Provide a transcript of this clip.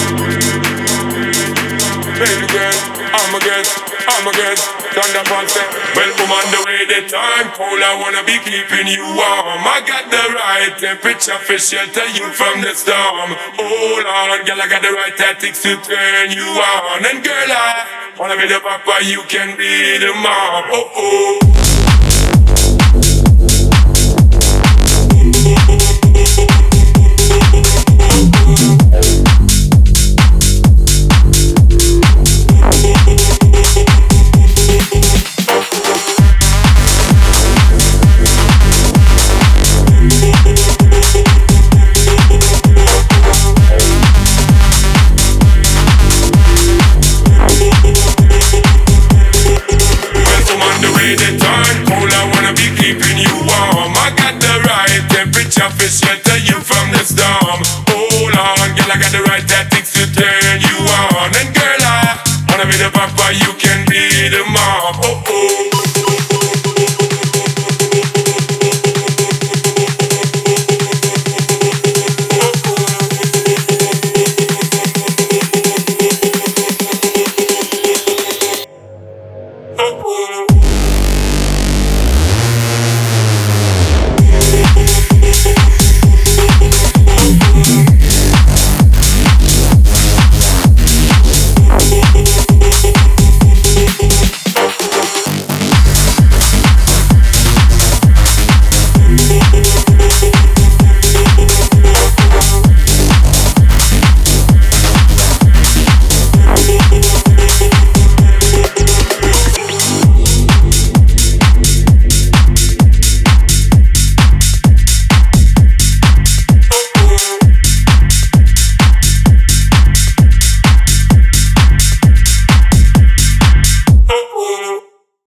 Baby girl, I'm again. Thunderbolt say, well, I'm on the way, the time cold, I wanna be keeping you warm. I got the right temperature for shelter you from the storm. Hold on, girl, I got the right tactics to turn you on. And girl, I wanna be the papa, you can be the mom. Oh, oh. Shelter you from the storm. Hold on, girl, I got the right tactics to turn you on. And girl, I wanna be the papa, you can be